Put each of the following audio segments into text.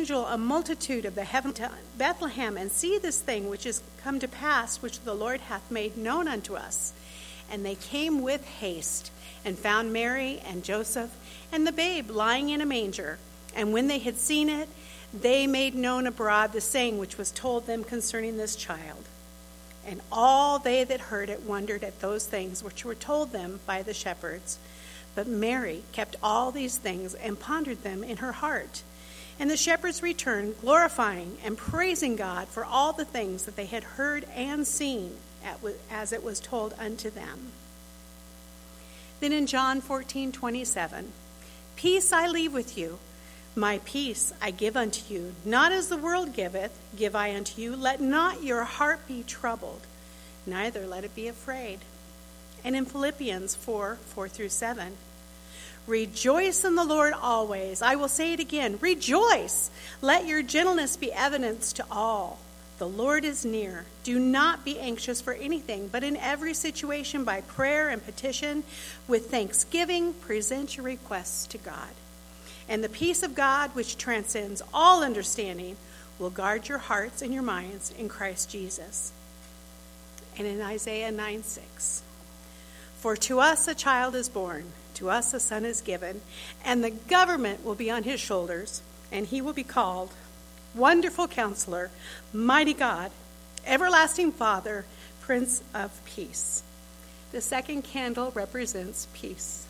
angel a multitude of the heaven to Bethlehem, and see this thing which is come to pass, which the Lord hath made known unto us. And they came with haste, and found Mary and Joseph, and the babe lying in a manger. And when they had seen it, they made known abroad the saying which was told them concerning this child. And all they that heard it wondered at those things which were told them by the shepherds. But Mary kept all these things and pondered them in her heart. And the shepherds returned, glorifying and praising God for all the things that they had heard and seen, as it was told unto them. Then in John 14:27, peace I leave with you, my peace I give unto you. Not as the world giveth, give I unto you. Let not your heart be troubled, neither let it be afraid. And in Philippians 4:4-7, rejoice in the Lord always. I will say it again, rejoice. Let your gentleness be evidence to all. The Lord is near. Do not be anxious for anything, but in every situation by prayer and petition, with thanksgiving, present your requests to God. And the peace of God, which transcends all understanding, will guard your hearts and your minds in Christ Jesus. And in Isaiah 9:6, for to us a child is born, to us a son is given, and the government will be on his shoulders, and he will be called Wonderful Counselor, Mighty God, Everlasting Father, Prince of Peace. The second candle represents peace.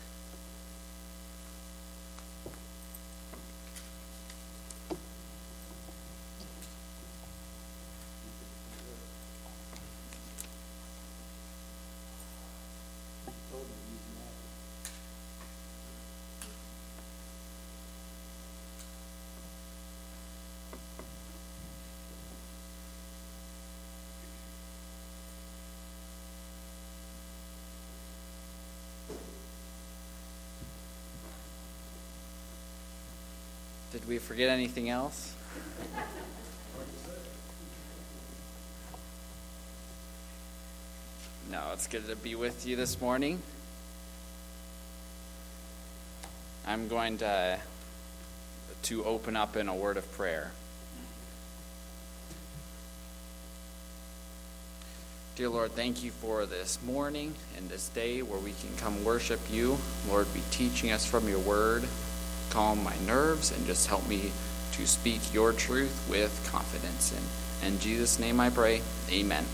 Did we forget anything else? No, it's good to be with you this morning. I'm going to open up in a word of prayer. Dear Lord, thank you for this morning and this day where we can come worship you. Lord, be teaching us from your word. Calm my nerves and just help me to speak your truth with confidence. In Jesus' name I pray, amen.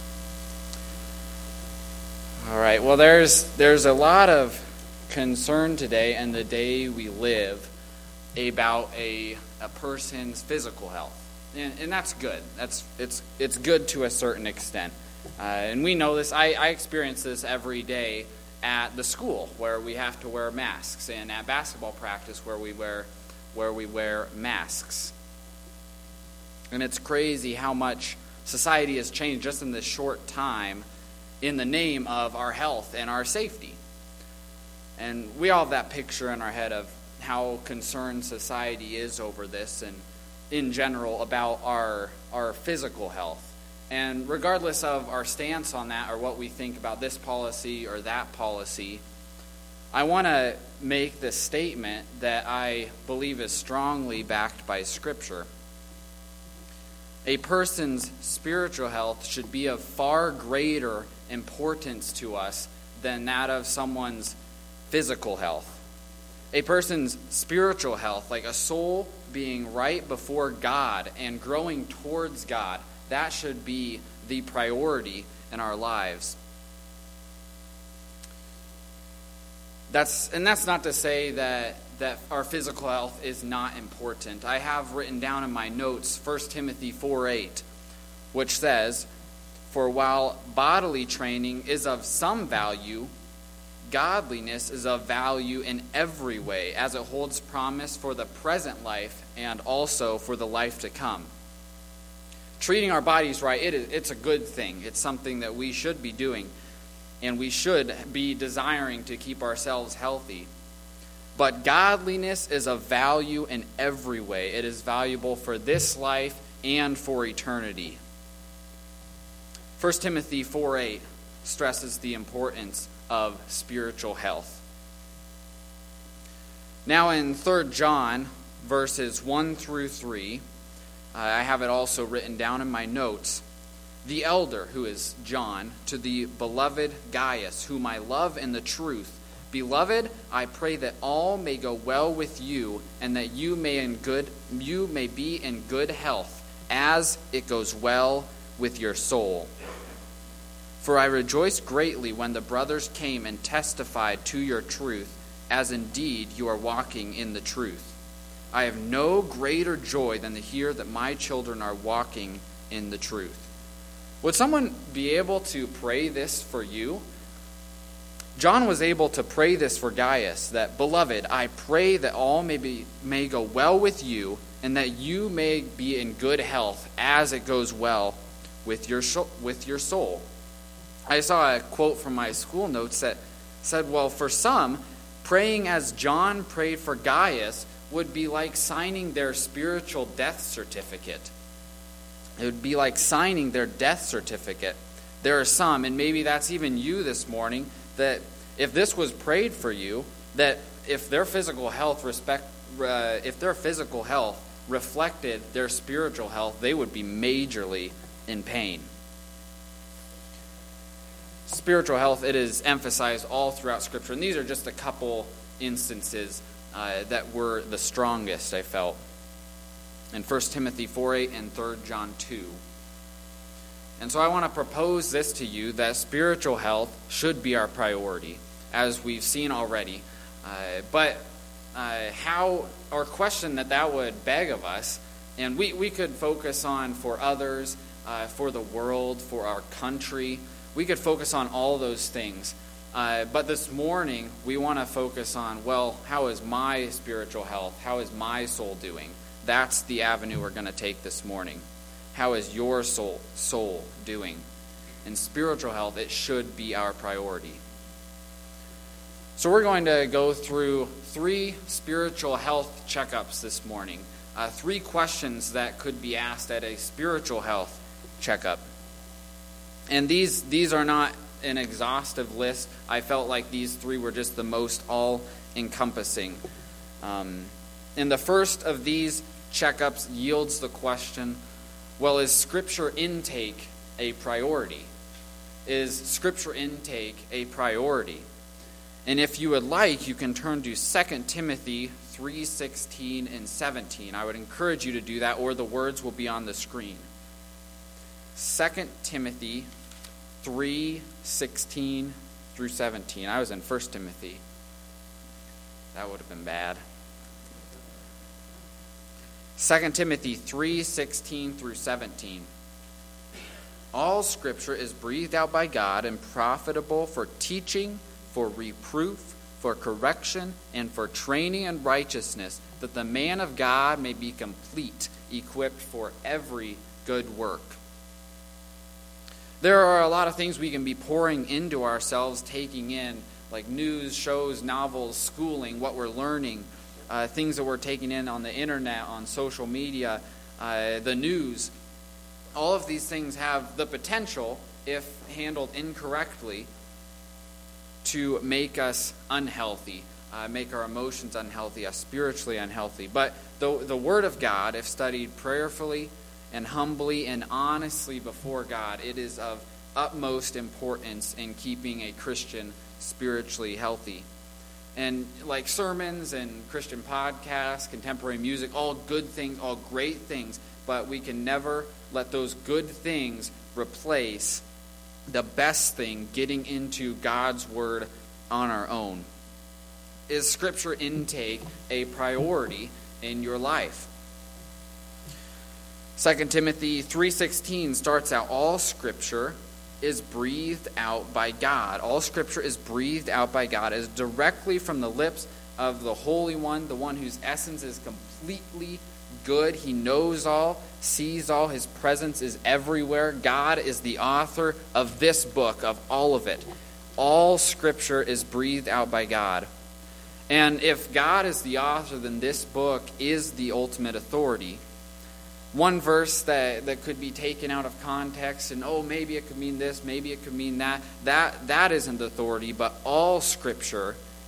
All right, well, there's a lot of concern today and the day we live about a person's physical health. And that's good. It's good to a certain extent. And we know this. I experience this every day at the school where we have to wear masks, and at basketball practice where we wear masks. And it's crazy how much society has changed just in this short time in the name of our health and our safety. And we all have that picture in our head of how concerned society is over this and in general about our physical health. And regardless of our stance on that or what we think about this policy or that policy, I want to make this statement that I believe is strongly backed by Scripture. A person's spiritual health should be of far greater importance to us than that of someone's physical health. A person's spiritual health, like a soul being right before God and growing towards God, that should be the priority in our lives. That's not to say that our physical health is not important. I have written down in my notes 1 Timothy 4:8, which says, for while bodily training is of some value, godliness is of value in every way, as it holds promise for the present life and also for the life to come. Treating our bodies right, it's a good thing. It's something that we should be doing, and we should be desiring to keep ourselves healthy. But godliness is of value in every way. It is valuable for this life and for eternity. 1 Timothy 4:8 stresses the importance of spiritual health. Now in 3 John verses 1 through 3. I have it also written down in my notes. The elder, who is John, to the beloved Gaius, whom I love in the truth. Beloved, I pray that all may go well with you, and that you may be in good health, as it goes well with your soul. For I rejoiced greatly when the brothers came and testified to your truth, as indeed you are walking in the truth. I have no greater joy than to hear that my children are walking in the truth. Would someone be able to pray this for you? John was able to pray this for Gaius, that, Beloved, I pray that all may go well with you, and that you may be in good health, as it goes well with your soul. I saw a quote from my school notes that said, well, for some, praying as John prayed for Gaius would be like signing their spiritual death certificate. It would be like signing their death certificate. There are some, and maybe that's even you this morning, that if this was prayed for you, that if their physical health reflected their spiritual health, they would be majorly in pain. Spiritual health, it is emphasized all throughout Scripture, and these are just a couple instances that were the strongest, I felt, in 1 Timothy 4:8 and 3 John 2. And so I want to propose this to you, that spiritual health should be our priority, as we've seen already. But how, or question that would beg of us, and we could focus on for others, for the world, for our country. We could focus on all those things. But this morning, we want to focus on, well, how is my spiritual health? How is my soul doing? That's the avenue we're going to take this morning. How is your soul doing? In spiritual health, it should be our priority. So we're going to go through 3 spiritual health checkups this morning. 3 questions that could be asked at a spiritual health checkup. And these are not an exhaustive list. I felt like these 3 were just the most all-encompassing. And the first of these checkups yields the question, well, is Scripture intake a priority? Is Scripture intake a priority? And if you would like, you can turn to 2 Timothy 3:16 and 17. I would encourage you to do that, or the words will be on the screen. 2 Timothy 3:16 through 17. I was in 1 Timothy. That would have been bad. 2 Timothy 3:16 through 17. All Scripture is breathed out by God and profitable for teaching, for reproof, for correction, and for training in righteousness, that the man of God may be complete, equipped for every good work. There are a lot of things we can be pouring into ourselves, taking in, like news, shows, novels, schooling, what we're learning, things that we're taking in on the internet, on social media, the news. All of these things have the potential, if handled incorrectly, to make us unhealthy, make our emotions unhealthy, us spiritually unhealthy. But the Word of God, if studied prayerfully and humbly and honestly before God, it is of utmost importance in keeping a Christian spiritually healthy. And like sermons and Christian podcasts, contemporary music, all good things, all great things, but we can never let those good things replace the best thing, getting into God's Word on our own. Is Scripture intake a priority in your life? 2 Timothy 3:16 starts out, all Scripture is breathed out by God. All Scripture is breathed out by God, as directly from the lips of the Holy One, the one whose essence is completely good. He knows all, sees all. His presence is everywhere. God is the author of this book, of all of it. All Scripture is breathed out by God. And if God is the author, then this book is the ultimate authority. One verse that could be taken out of context and, maybe it could mean this, maybe it could mean that. That isn't authority, but all Scripture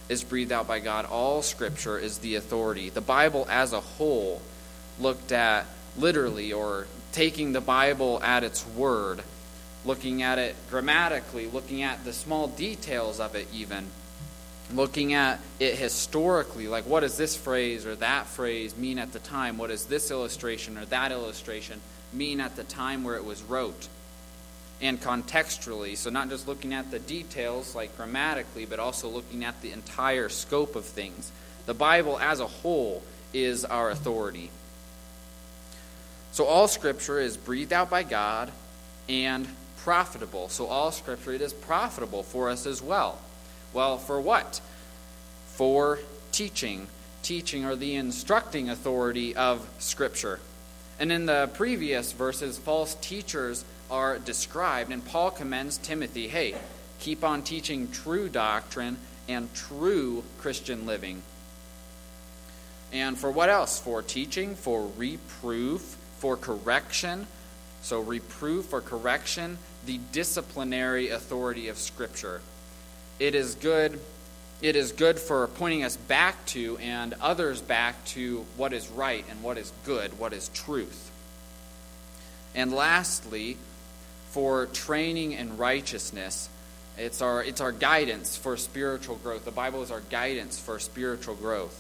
is breathed out by God. All Scripture is the authority. The Bible as a whole, looked at literally, or taking the Bible at its word, looking at it grammatically, looking at the small details of it even, looking at it historically, like what does this phrase or that phrase mean at the time? What does this illustration or that illustration mean at the time where it was wrote? And contextually, so not just looking at the details like grammatically, but also looking at the entire scope of things. The Bible as a whole is our authority. So all Scripture is breathed out by God and profitable. So all Scripture, it is profitable for us as well. Well, for what? For teaching. Teaching, or the instructing authority of Scripture. And in the previous verses, false teachers are described, and Paul commends Timothy, hey, keep on teaching true doctrine and true Christian living. And for what else? For teaching, for reproof, for correction. So reproof or correction, the disciplinary authority of Scripture. It is good for pointing us back to and others back to what is right and what is good, what is truth. And lastly, for training in righteousness, it's our guidance for spiritual growth. The Bible is our guidance for spiritual growth.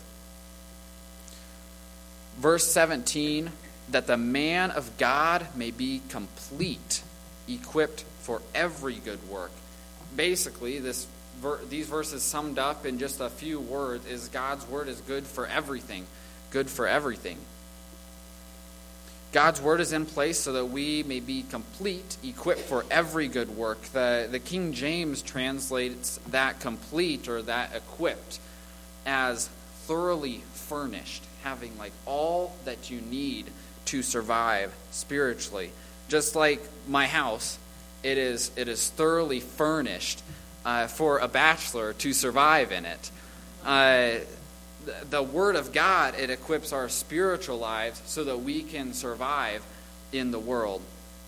Verse 17, that the man of God may be complete, equipped for every good work. Basically, these verses summed up in just a few words is God's word is good for everything. Good for everything. God's word is in place so that we may be complete, equipped for every good work. The King James translates that complete or that equipped as thoroughly furnished, having like all that you need to survive spiritually. Just like my house, it is thoroughly furnished for a bachelor to survive in it. The Word of God, it equips our spiritual lives so that we can survive in the world.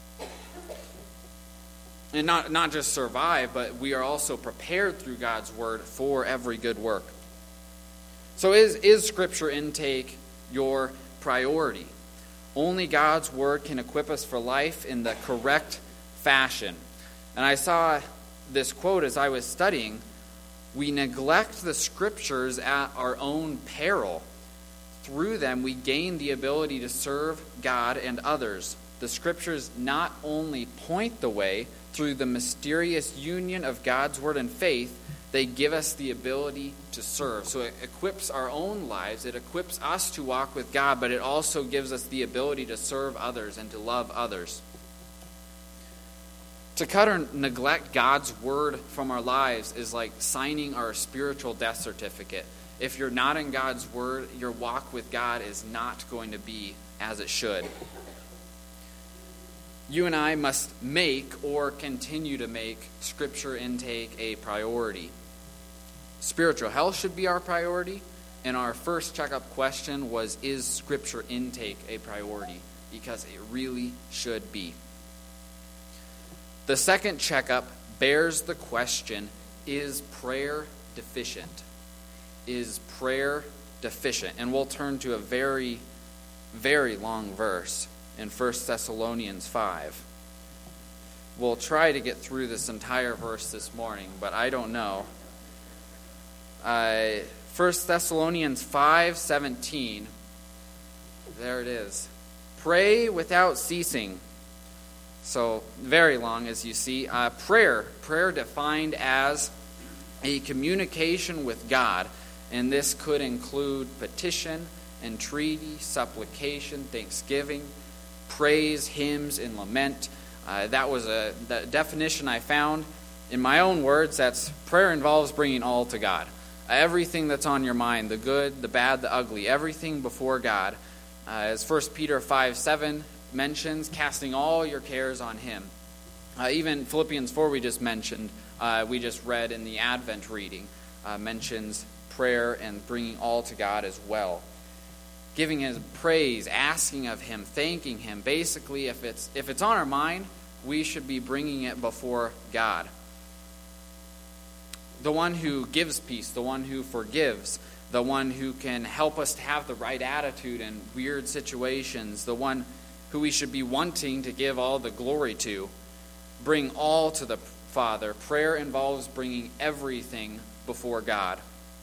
And not just survive, but we are also prepared through God's Word for every good work. So is Scripture intake your priority? Only God's Word can equip us for life in the correct fashion. And I saw this quote as I was studying. We neglect the Scriptures at our own peril. Through them, we gain the ability to serve God and others. The Scriptures not only point the way through the mysterious union of God's Word and faith, they give us the ability to serve. So it equips our own lives. It equips us to walk with God, but it also gives us the ability to serve others and to love others. To cut or neglect God's Word from our lives is like signing our spiritual death certificate. If you're not in God's Word, your walk with God is not going to be as it should. You and I must make or continue to make Scripture intake a priority. Spiritual health should be our priority, and our first checkup question was, is Scripture intake a priority? Because it really should be. The second checkup bears the question, is prayer deficient? Is prayer deficient? And we'll turn to a very, very long verse in 1 Thessalonians 5. We'll try to get through this entire verse this morning, but I don't know. 1 Thessalonians 5:17. There it is. Pray without ceasing. So, very long, as you see. Prayer defined as a communication with God. And this could include petition, entreaty, supplication, thanksgiving, praise, hymns, and lament. That was the definition I found. In my own words, that's prayer involves bringing all to God. Everything that's on your mind, the good, the bad, the ugly, everything before God. As 1 Peter 5:7 mentions, casting all your cares on Him. Even Philippians 4 we just mentioned, we just read in the Advent reading, mentions prayer and bringing all to God as well. Giving His praise, asking of Him, thanking Him. Basically, if it's on our mind, we should be bringing it before God. the one who gives peace, the one who forgives, the one who can help us to have the right attitude in weird situations, the one who we should be wanting to give all the glory to. Bring all to the Father. Prayer involves bringing everything before God.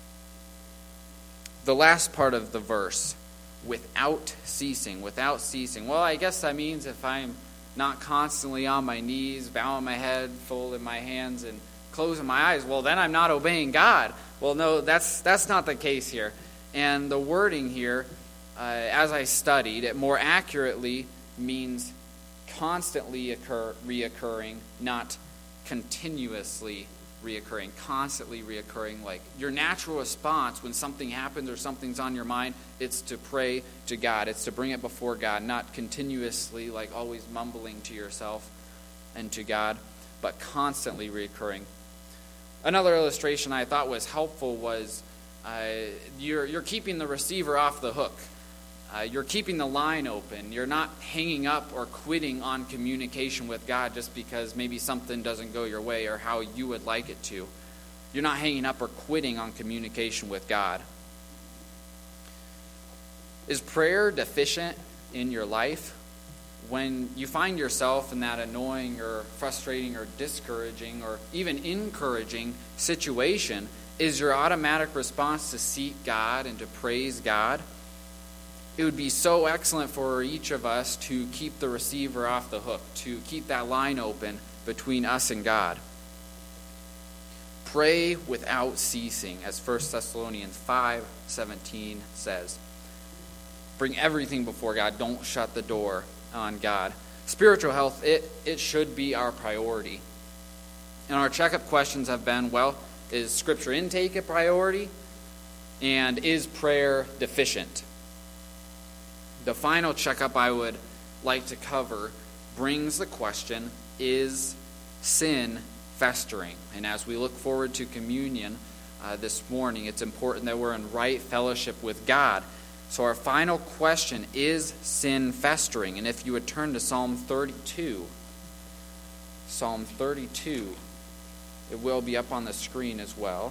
The last part of the verse, without ceasing. Without ceasing. Well, I guess that means if I'm not constantly on my knees, bowing my head, folding my hands, and closing my eyes, well, then I'm not obeying God. Well, no, that's not the case here. And the wording here, as I studied, it more accurately means constantly reoccurring, not continuously reoccurring, constantly reoccurring. Like your natural response when something happens or something's on your mind, it's to pray to God. It's to bring it before God, not continuously, like always mumbling to yourself and to God, but constantly reoccurring. Another illustration I thought was helpful was you're keeping the receiver off the hook. You're keeping the line open. You're not hanging up or quitting on communication with God just because maybe something doesn't go your way or how you would like it to. You're not hanging up or quitting on communication with God. Is prayer deficient in your life? When you find yourself in that annoying or frustrating or discouraging or even encouraging situation, is your automatic response to seek God and to praise God? It would be so excellent for each of us to keep the receiver off the hook, to keep that line open between us and God. Pray without ceasing, as 1 Thessalonians 5:17 says. Bring everything before God. Don't shut the door on God. Spiritual health, it should be our priority. And our checkup questions have been, well, is Scripture intake a priority? And is prayer deficient? The final checkup I would like to cover brings the question, is sin festering? And as we look forward to communion this morning, it's important that we're in right fellowship with God. So our final question, is sin festering? And if you would turn to Psalm 32. Psalm 32. It will be up on the screen as well.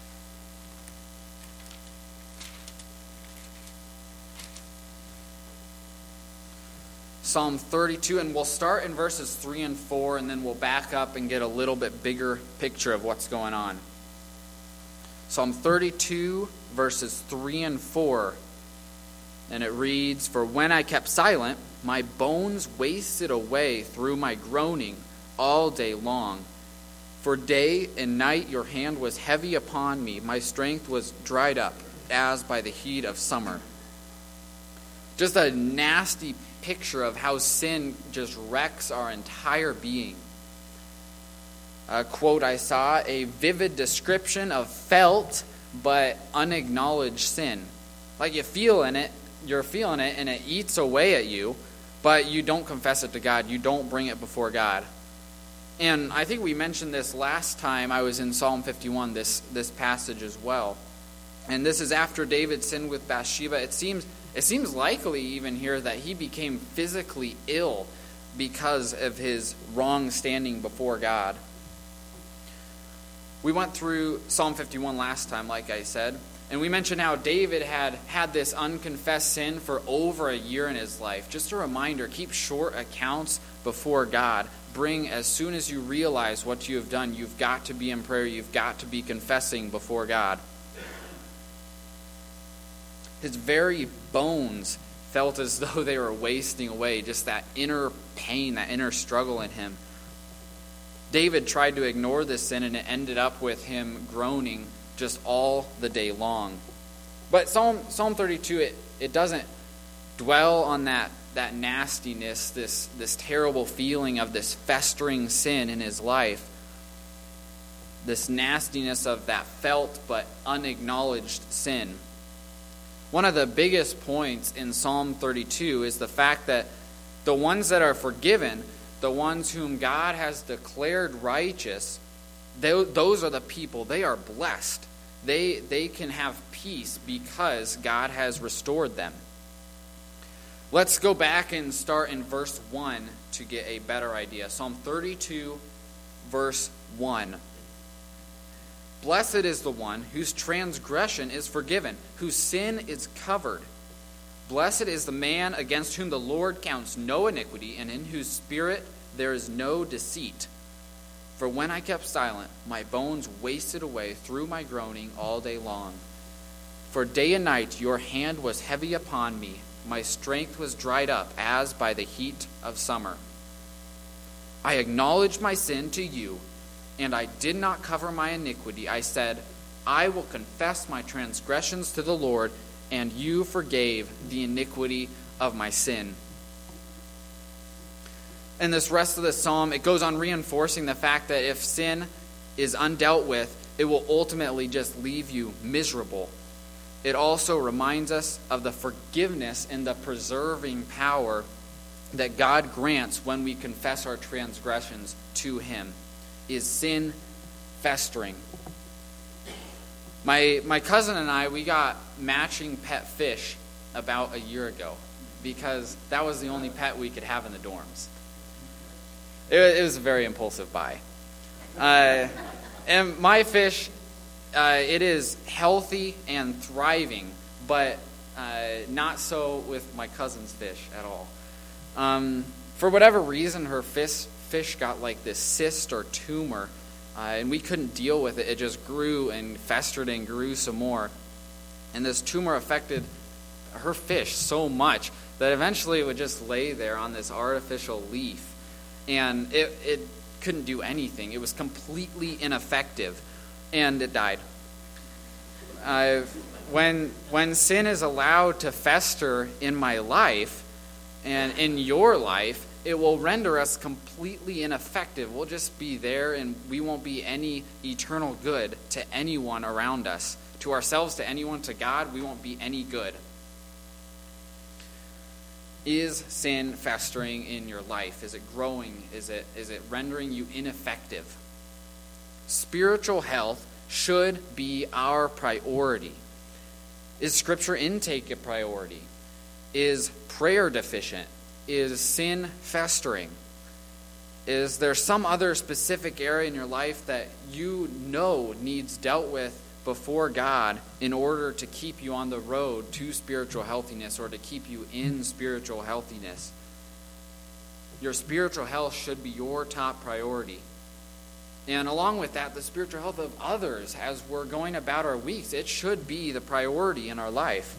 Psalm 32, and we'll start in verses 3 and 4, and then we'll back up and get a little bit bigger picture of what's going on. Psalm 32, verses 3 and 4. And it reads, "For when I kept silent, my bones wasted away through my groaning all day long. For day and night your hand was heavy upon me. My strength was dried up as by the heat of summer." Just a nasty picture of how sin just wrecks our entire being. A quote I saw, a vivid description of felt but unacknowledged sin. Like you're feeling it and it eats away at you, but you don't confess it to God. You don't bring it before God. And I think we mentioned this last time I was in Psalm 51, this passage as well. And this is after David sinned with Bathsheba. It seems likely even here that he became physically ill because of his wrong standing before God. We went through Psalm 51 last time, like I said, and we mentioned how David had this unconfessed sin for over a year in his life. Just a reminder, keep short accounts before God. Bring, as soon as you realize what you have done, you've got to be in prayer. You've got to be confessing before God. His very bones felt as though they were wasting away, just that inner pain, that inner struggle in him. David tried to ignore this sin, and it ended up with him groaning just all the day long. But Psalm 32, it doesn't dwell on that nastiness, this terrible feeling of this festering sin in his life, this nastiness of that felt but unacknowledged sin. One of the biggest points in Psalm 32 is the fact that the ones that are forgiven, the ones whom God has declared righteous, those are the people. They are blessed. They can have peace because God has restored them. Let's go back and start in verse 1 to get a better idea. Psalm 32, verse 1. Blessed is the one whose transgression is forgiven, whose sin is covered. Blessed is the man against whom the Lord counts no iniquity, and in whose spirit there is no deceit. For when I kept silent, my bones wasted away through my groaning all day long. For day and night your hand was heavy upon me. My strength was dried up as by the heat of summer. I acknowledged my sin to you, and I did not cover my iniquity. I said, I will confess my transgressions to the Lord, and you forgave the iniquity of my sin. In this rest of the psalm, it goes on reinforcing the fact that if sin is undealt with, it will ultimately just leave you miserable. It also reminds us of the forgiveness and the preserving power that God grants when we confess our transgressions to Him. Is sin festering? My cousin and I, we got matching pet fish about a year ago because that was the only pet we could have in the dorms. It was a very impulsive buy. And my fish, it is healthy and thriving, but not so with my cousin's fish at all. For whatever reason, her fish got like this cyst or tumor, and we couldn't deal with it. It just grew and festered and grew some more. And this tumor affected her fish so much that eventually it would just lay there on this artificial leaf. And it couldn't do anything. It was completely ineffective, and it died. When sin is allowed to fester in my life and in your life, it will render us completely ineffective. We'll just be there, and we won't be any eternal good to anyone around us. To ourselves, to anyone, to God, we won't be any good. Is sin festering in your life? Is it growing? Is it rendering you ineffective? Spiritual health should be our priority. Is Scripture intake a priority? Is prayer deficient? Is sin festering? Is there some other specific area in your life that you know needs dealt with before God in order to keep you on the road to spiritual healthiness or to keep you in spiritual healthiness? Your spiritual health should be your top priority. And along with that, the spiritual health of others as we're going about our weeks, it should be the priority in our life.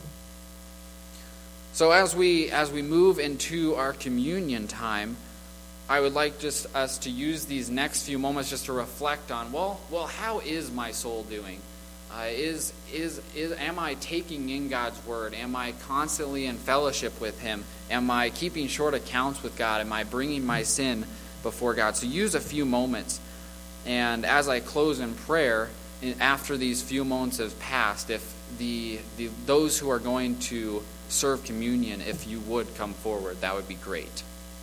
So as we move into our communion time, I would like just us to use these next few moments just to reflect on, well, how is my soul doing? Am I taking in God's word? Am I constantly in fellowship with Him? Am I keeping short accounts with God? Am I bringing my sin before God? So use a few moments. And as I close in prayer, after these few moments have passed, if those who are going to serve communion, if you would come forward, that would be great.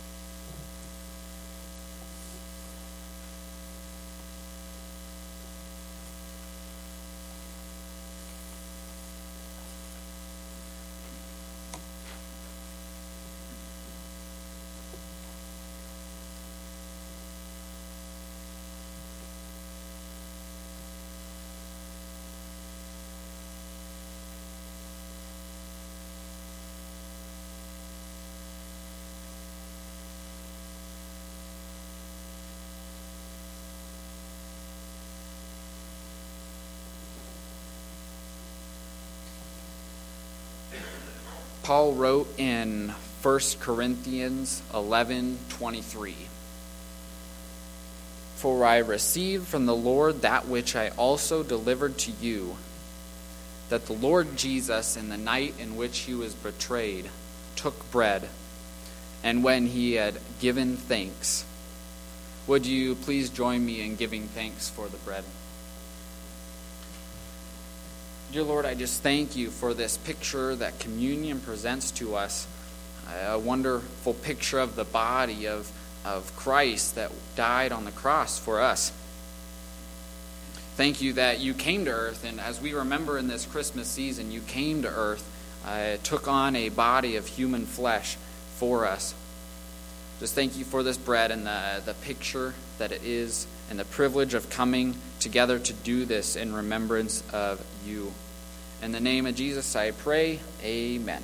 Paul wrote in 1 Corinthians 11:23, "For I received from the Lord that which I also delivered to you, that the Lord Jesus, in the night in which He was betrayed, took bread, and when He had given thanks." Would you please join me in giving thanks for the bread? Dear Lord, I just thank you for this picture that communion presents to us, a wonderful picture of the body of Christ that died on the cross for us. Thank you that you came to earth, and as we remember in this Christmas season, you came to earth, took on a body of human flesh for us. Just thank you for this bread and the picture that it is, and the privilege of coming together to do this in remembrance of you. In the name of Jesus I pray, amen.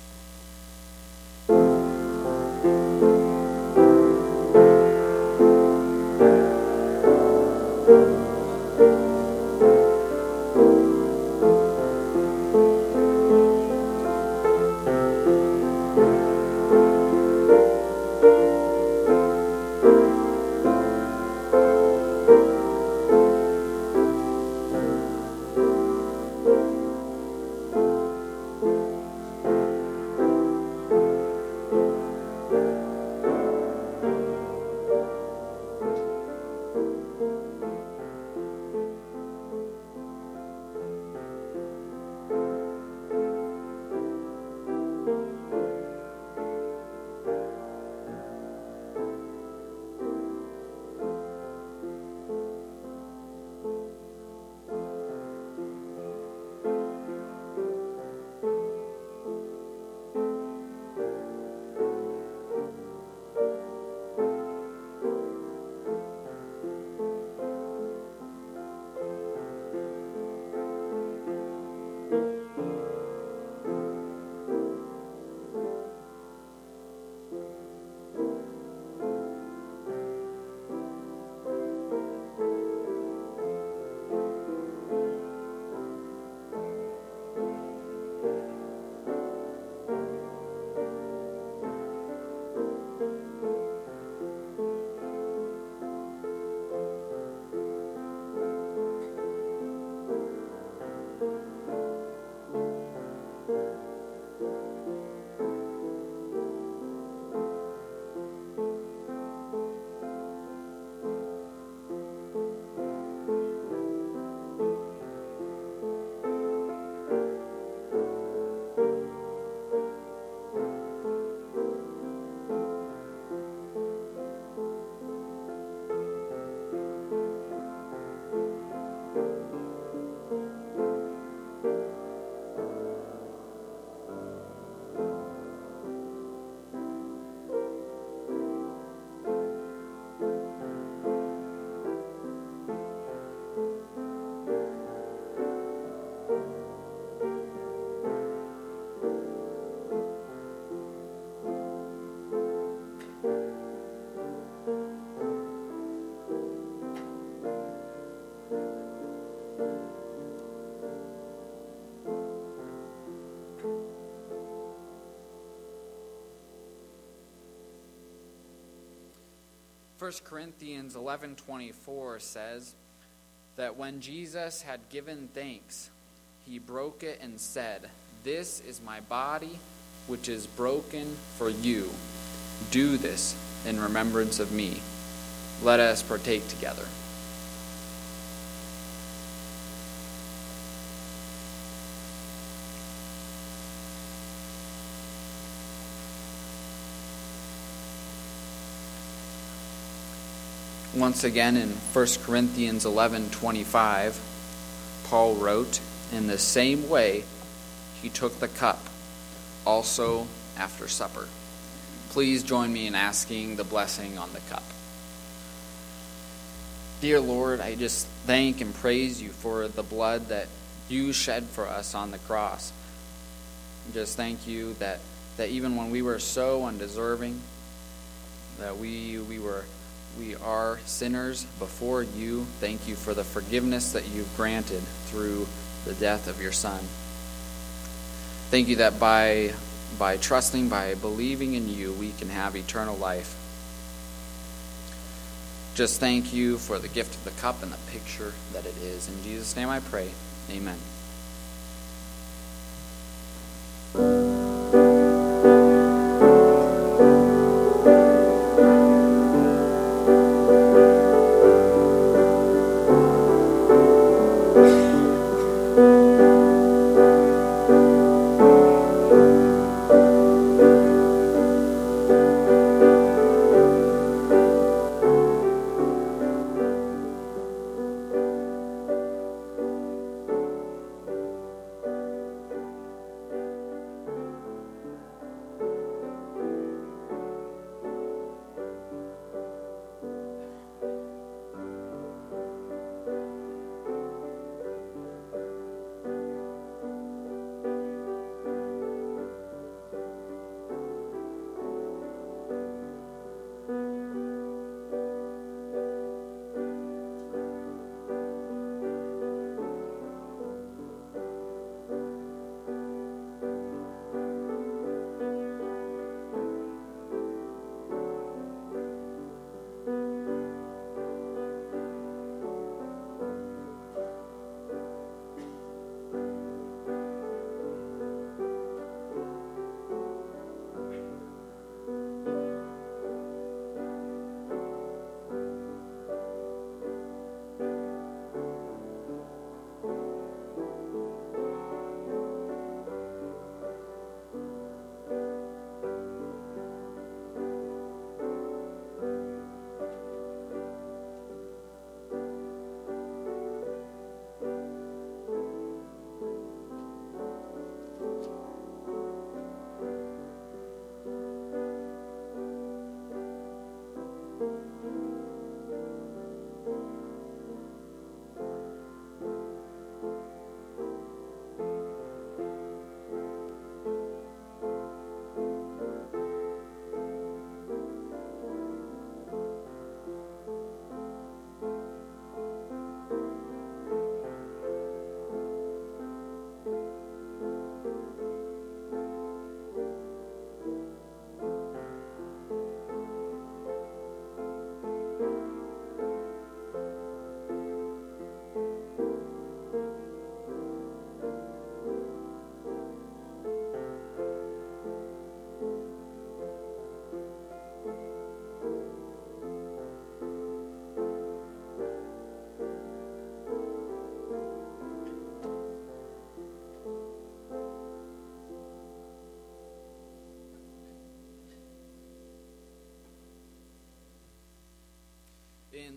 First Corinthians 11:24 says that when Jesus had given thanks, he broke it and said, "This is my body, which is broken for you. Do this in remembrance of me." Let us partake together. Once again, in 1 Corinthians 11:25, Paul wrote, "In the same way, he took the cup, also after supper." Please join me in asking the blessing on the cup. Dear Lord, I just thank and praise you for the blood that you shed for us on the cross. Just thank you that even when we were so undeserving, that we are sinners before you. Thank you for the forgiveness that you've granted through the death of your Son. Thank you that by trusting, by believing in you, we can have eternal life. Just thank you for the gift of the cup and the picture that it is. In Jesus' name I pray. Amen.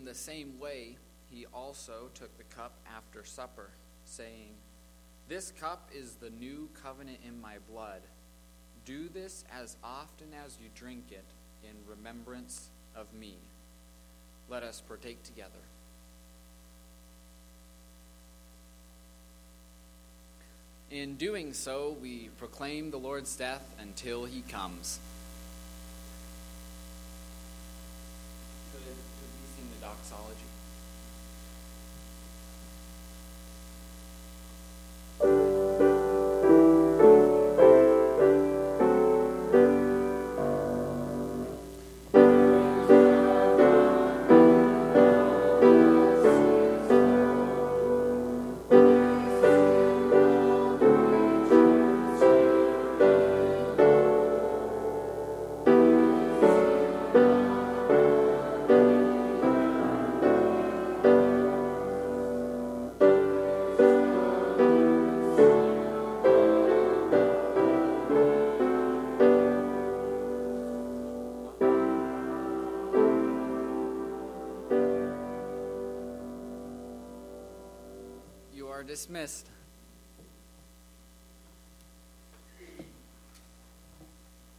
the same way, he also took the cup after supper, saying, "This cup is the new covenant in my blood. Do this as often as you drink it in remembrance of me." Let us partake together. In doing so, we proclaim the Lord's death until he comes. Could we sing the doxology? Dismissed.